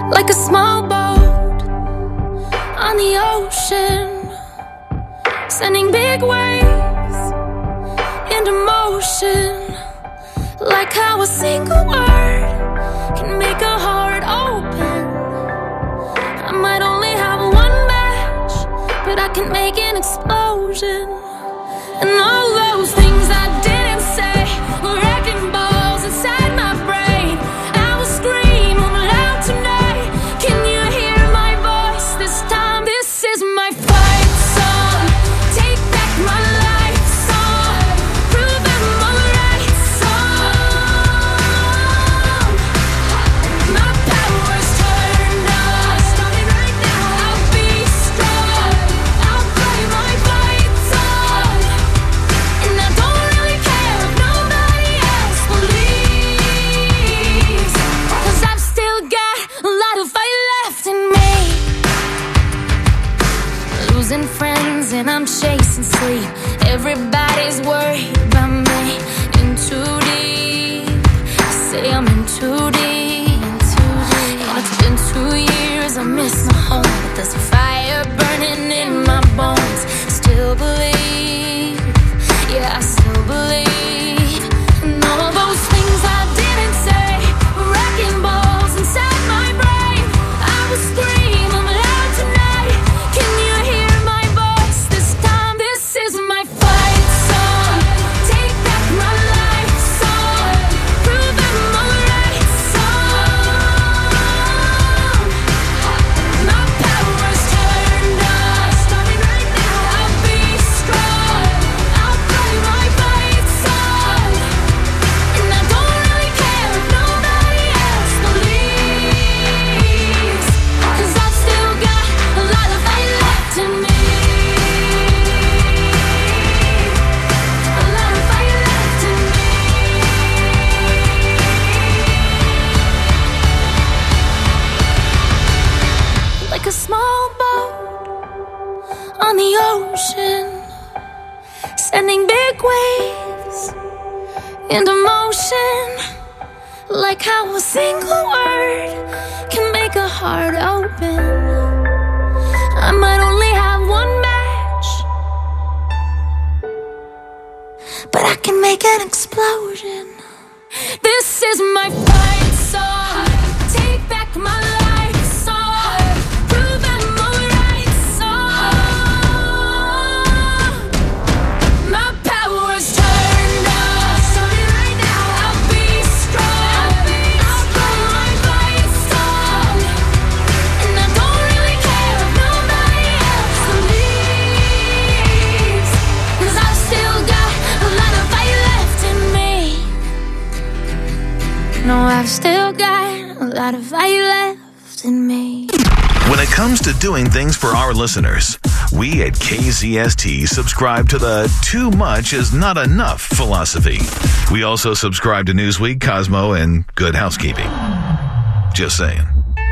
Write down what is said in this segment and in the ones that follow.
like a small boat on the ocean, sending big waves into motion, like how a single word can make a heart open. I might only have one match, but I can make an explosion. And all those things I didn't say were wrecking balls inside my brain. I will scream loud tonight. Can you hear my voice this time? This is my fight song. Take back my life song. Prove I'm alright song. My power's turned on. Starting right now. I'll be strong. I'll play my fight song. And I don't really care if nobody else believes, 'cause I've still got a lot of fight left in me. Losing friends and I'm chasing sleep. Everybody's worried about me. In too deep. Say I'm in too deep. And it's been 2 years, I miss my home, but there's a fire burning in my bones. Still believe, yeah, I still believe. And all those things I didn't say were wrecking balls inside my brain. I will scream loud tonight. Can you hear my voice this time? This is my fight song. Take back my life song. Prove I'm alright song. My power's turned on. Starting right now. I'll be strong. I'll play my fight song. And I don't really care if nobody else believes, 'cause I've still got a lot of fight left in me. A lot of fight left in me. Like a small boat on the ocean, sending big waves into motion, like how a single word can make a heart open. I might only have one match, but I can make an explosion. This is my fight song. Take back my life song. Prove I'm alright song. My power's turned on. Starting right now. I'll be strong. I'll play my fight song. And I don't really care if nobody else believes, 'cause I've still got a lot of fight left in me. No, I've still got a lot of fight left in me. When it comes to doing things for our listeners, we at KZST subscribe to the too much is not enough philosophy. We also subscribe to Newsweek, Cosmo, and Good Housekeeping. Just saying.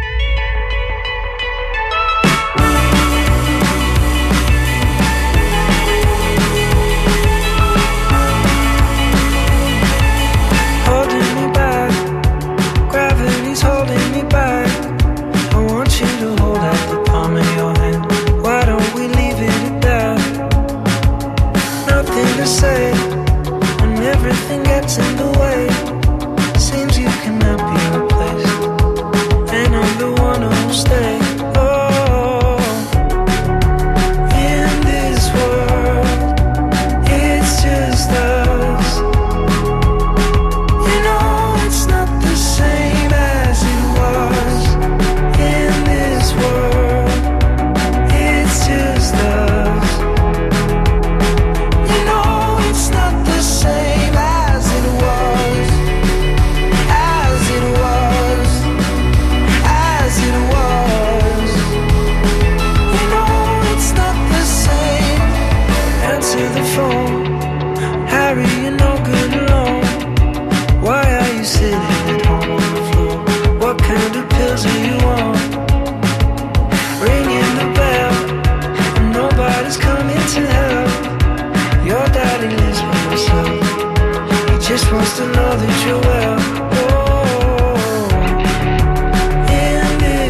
Holding me back, gravity's holding me back. I want you to hold out the palm of your hand. Why don't we leave it at that? Nothing to say when everything gets in the way. Seems you cannot be replaced, and I'm the one who'll stay. Oh, in this world, it's just us. You know it's not the same as it was. In this world, it's just us. You know it's not the same as it was. As it was. As it was. You know it's not the same. Answer the phone. Harry, you're no good alone. Why are you sitting at home on the floor? What kind of pills are you on? Ringing the bell, and nobody's coming to help. Your daddy lives by himself. He just wants to know that you're well. Oh, in this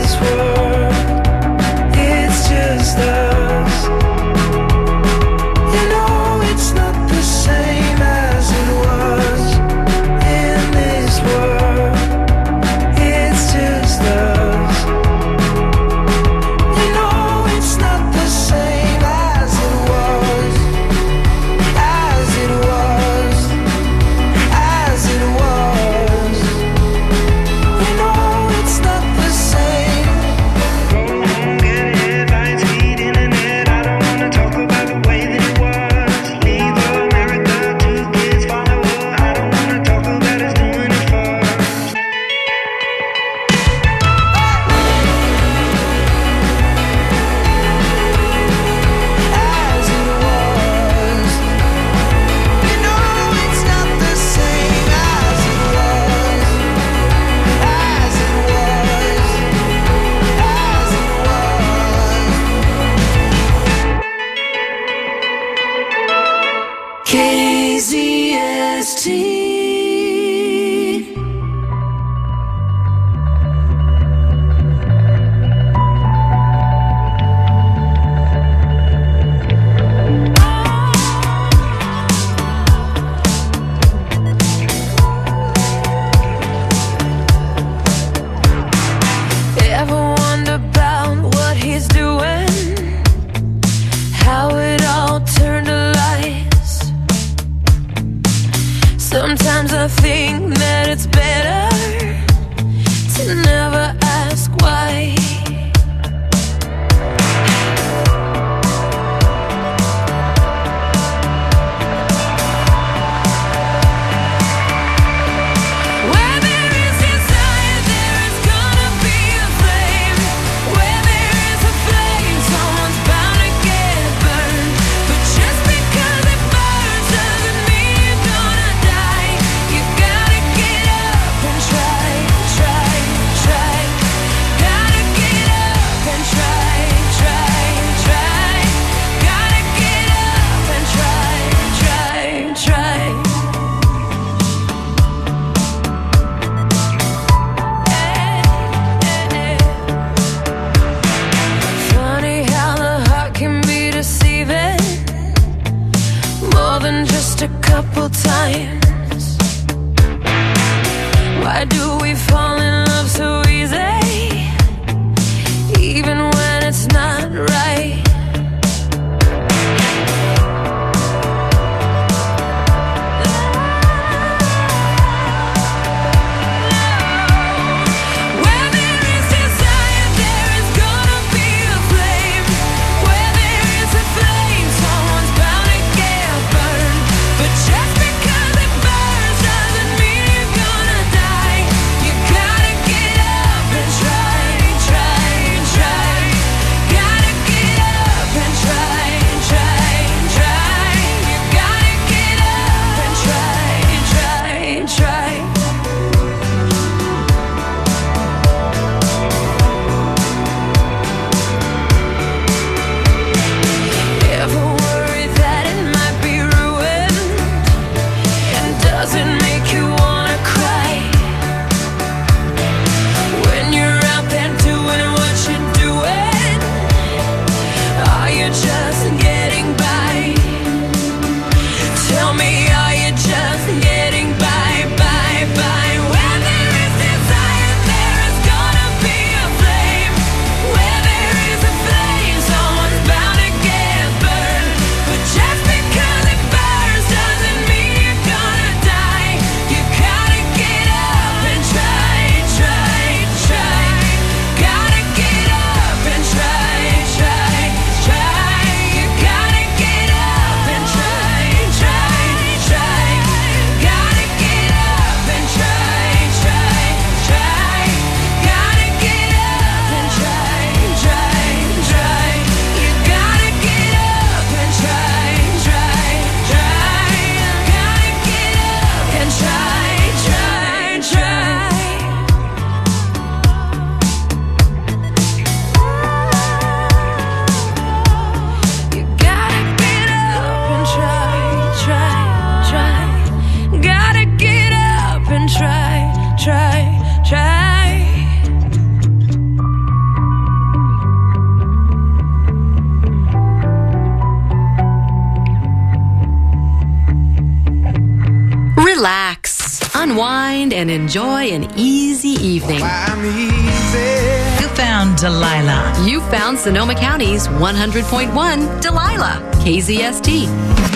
unwind and enjoy an easy evening. I'm easy. You found Delilah. You found Sonoma County's 100.1 Delilah, KZST.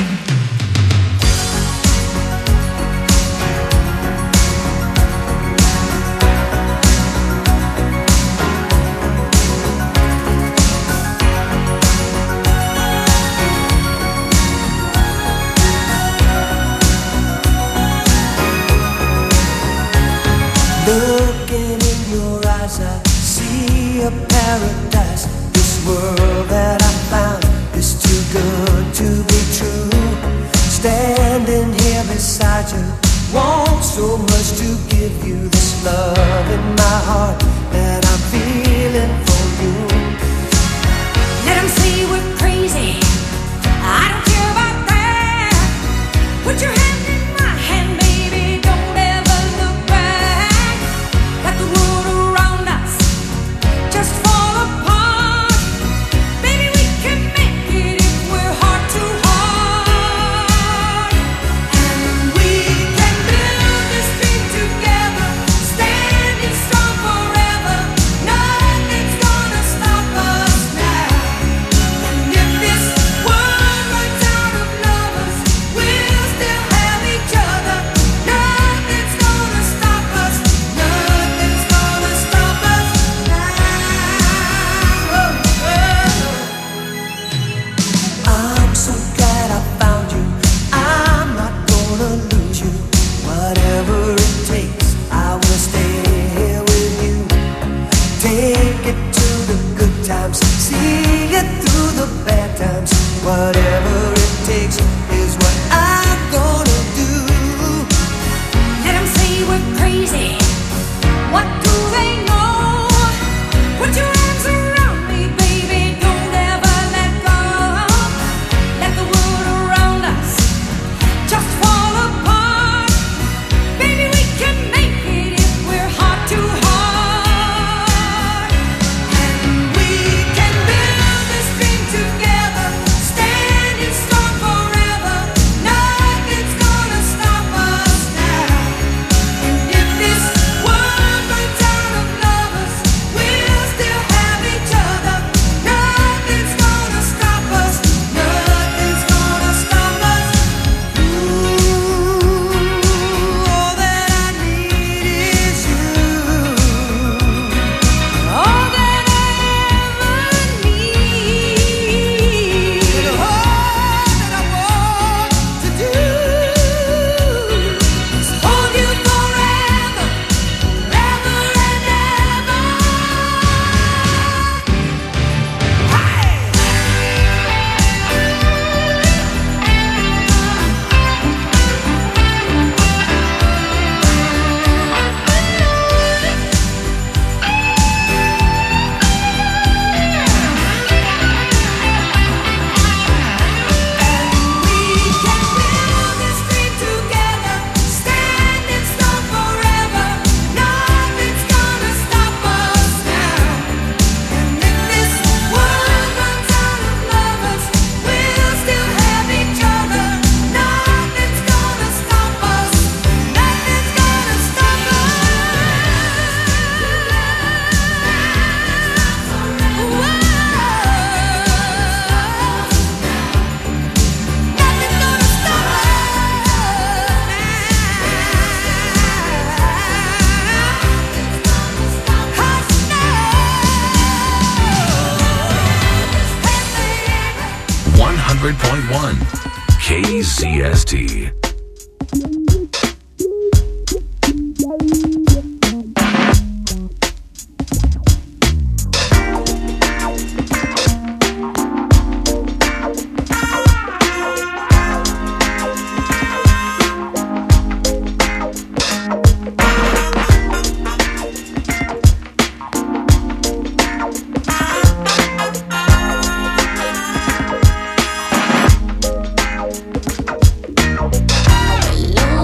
Looking in your eyes, I see a paradise. This world that I found is too good to be true. Standing here beside you, want so much to give you this love in my heart that I'm feeling for you. Let 'em say we're crazy. I don't care about that. Put your hand in my hand, baby. Don't ever look back. Let the world around us just fall apart. Baby, we can make it if we're heart to heart. And we can build this dream together, standing strong forever. Nothing's gonna stop us now. And if this world runs out of lovers, we'll still have each other. Nothing's gonna stop us. Nothing's gonna stop us now. I'm so glad I found you. I'm not gonna lose you. Whatever it takes, I will stay here with you. Take it to the good times, see it through the bad times. Whatever it takes is what I'm gonna do. Let 'em say we're crazy. What do they know? Put your arms around me, baby. Don't ever let go. Let the world around us just fall apart. Baby, we can make it if we're heart to heart. And we can build this dream together, standing strong forever. Nothing's gonna stop us now. And if this world runs out of lovers, we'll still have each other. Nothing's gonna stop us. Nothing's gonna stop us. Ooh, all that I need is you. All that I ever need. And all that I want to do is hold you forever, forever and ever. Hey! 100.1 KZST. Alone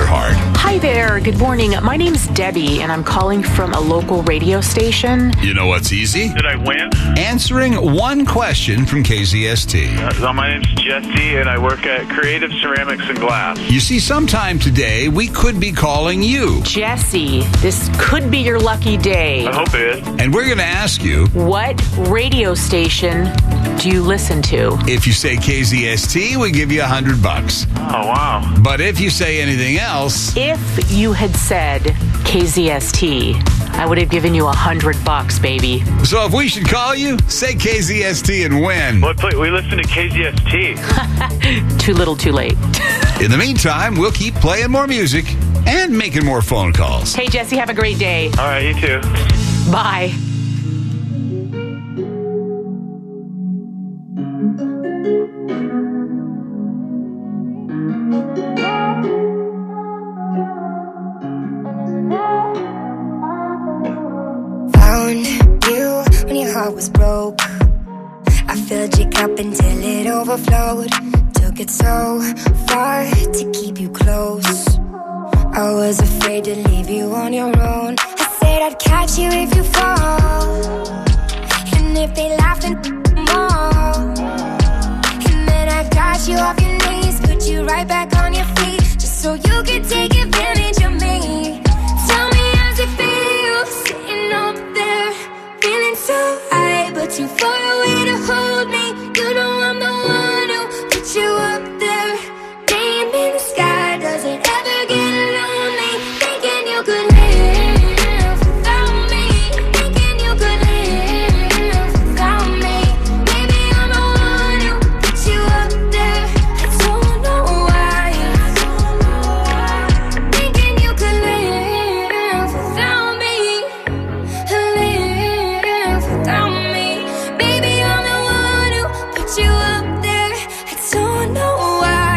card. Hi there. Good morning. My name's Debbie, and I'm calling from a local radio station. You know what's easy? Did I win? Answering one question from KZST. My name's Jesse, and I work at Creative Ceramics and Glass. You see, sometime today, we could be calling you. Jesse, this could be your lucky day. I hope it is. And we're going to ask you, what radio station do you listen to? If you say KZST, we give you $100. Oh, wow. But if you say anything else... If you had said KZST, I would have given you $100, baby. So if we should call you, say KZST and win. We listen to KZST. Too little, too late. In the meantime, we'll keep playing more music and making more phone calls. Hey, Jesse, have a great day. All right, you too. Bye. Found you when your heart was broke. I filled your cup until it overflowed. Took it so far to keep you close. I was afraid to leave you on your own. I said I'd catch you if you fall, and if they laughed and more. And then I got you off your knees, put you right back on your feet, just so you could take advantage of me. Tell me how's it feel, sitting up there, feeling so high, but too far away to hold me. You know I'm the one who put you up there. Name in the sky, does it ever get lonely? Thinking you could live without me, thinking you could live without me. Maybe I'm the one who put you up there. I don't know why. Thinking you could live without me, live without me. Baby, I'm the one who put you up there. I don't know why.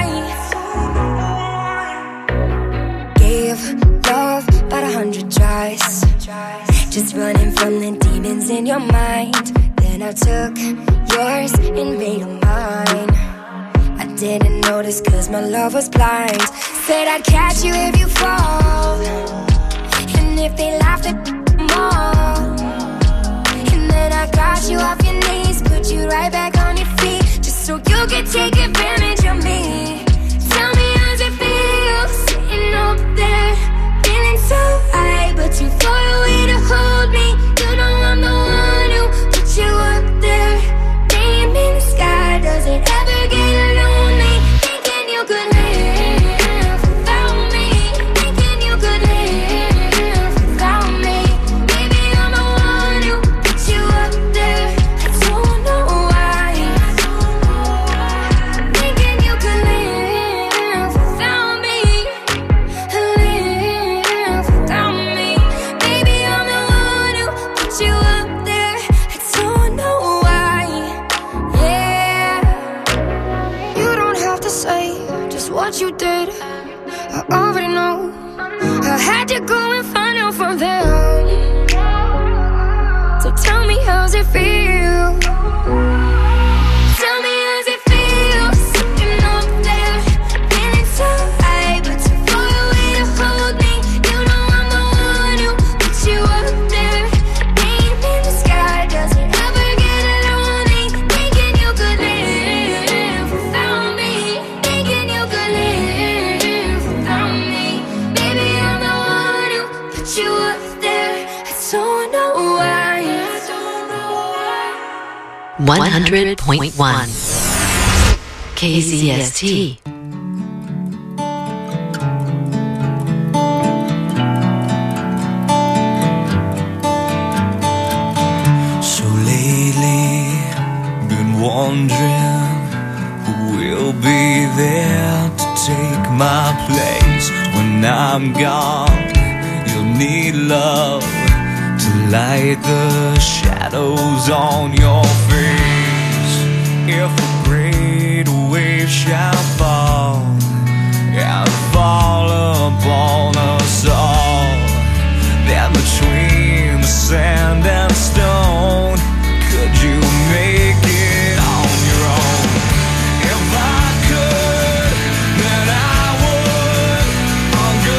Gave love about 100 tries, just running from the demons in your mind. Then I took yours and made them mine. I didn't notice cause my love was blind. Said I'd catch you if you fall, and if they laughed at more. And then I got you off your knees, put you right back on your feet, just so you could take advantage of me. Tell me how's it feel, sitting up there, feeling so high, but too far away to hold me. You know I'm the one who put you up there. Name in the sky, does it ever get lonely? Thinking you could live without me, thinking you could live without me. Maybe I'm the one who put you up there. I don't know why. Thinking you could live without me, live without me. Maybe I'm the one who put you up there. I don't know why. Yeah, you don't have to say just what you did. I already know. I had to go and find out from them. So tell me how's it feel. Tell me how's it feel, sitting up there, feeling so high, but too far away to hold me. You know I'm the one who put you up there. Name in the sky, does it ever get lonely? Thinking you could live without me, thinking you could live without me. Baby, I'm the one who put you up there. I don't know why. 100.1 KZST. So lately, been wondering who will be there to take my place when I'm gone. You'll need love to light the shadows on your face. If a great wave shall fall and fall upon us all, then between the sand and stone, could you make it on your own? If I could, then I would. On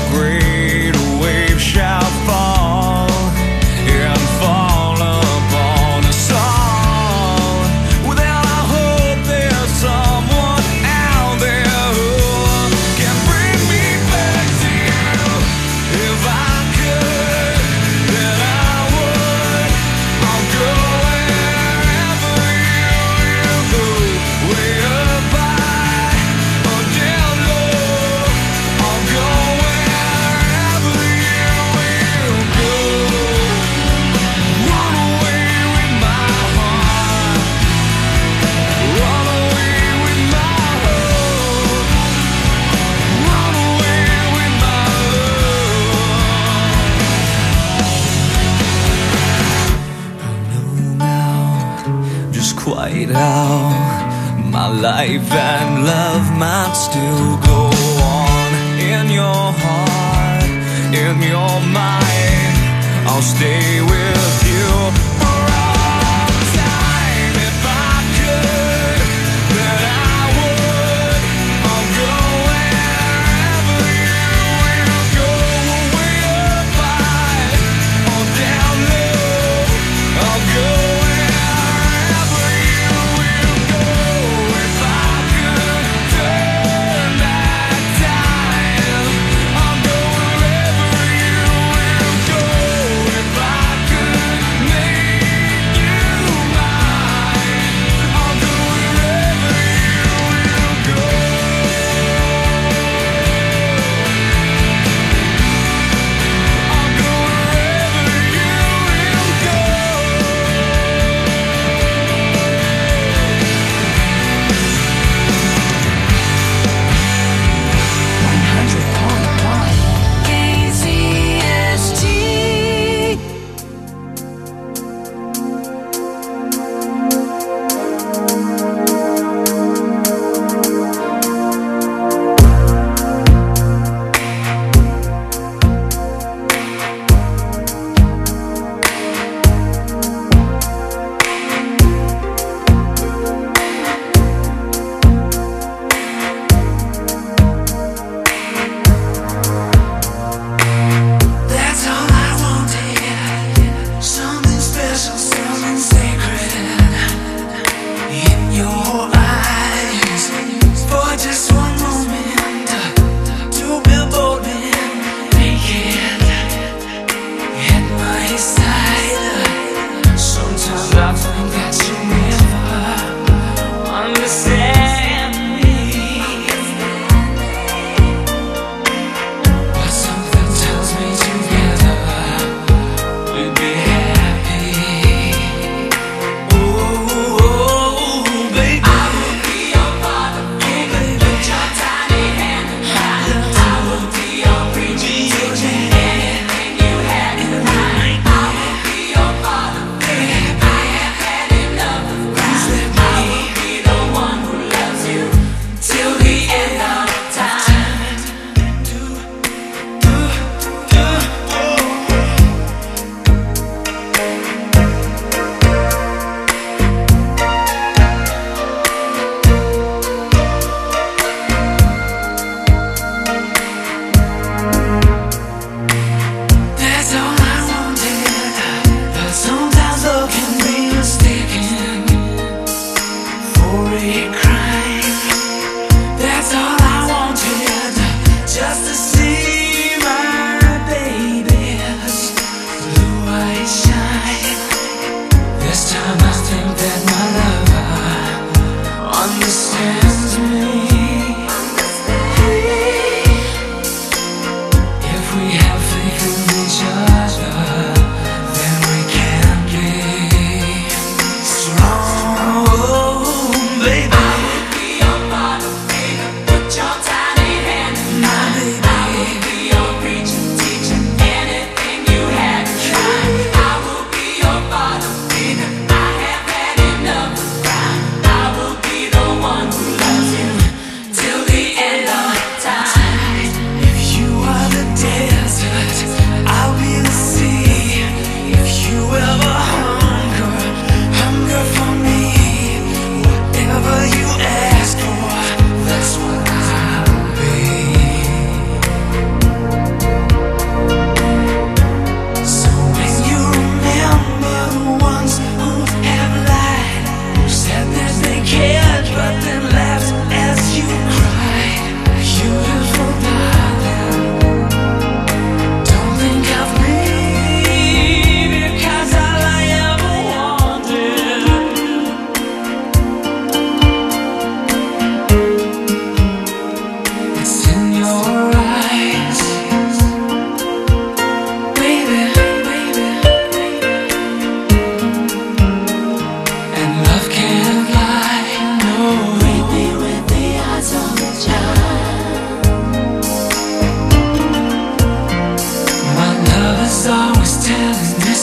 great wave shall fall and fall upon us all. Without a hope, there's someone out there who can bring me back to you. If I could, then I would. I'll go wherever you go, way up high or down low. I'll go wherever you will go. Run away with my heart, run away with my hope, run away with my love. I know now just quite how my life and love might still go on. In your heart, in your mind, I'll stay with you for all time. If I could, then I would. I'll go wherever you will go, way up high or down low. I'll go wherever you will go. If I could turn back time, I'll go wherever you will go. If I could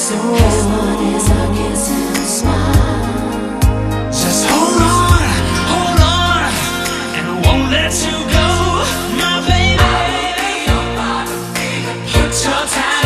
soul. Just hold on, and I won't let you go, my baby. Put your time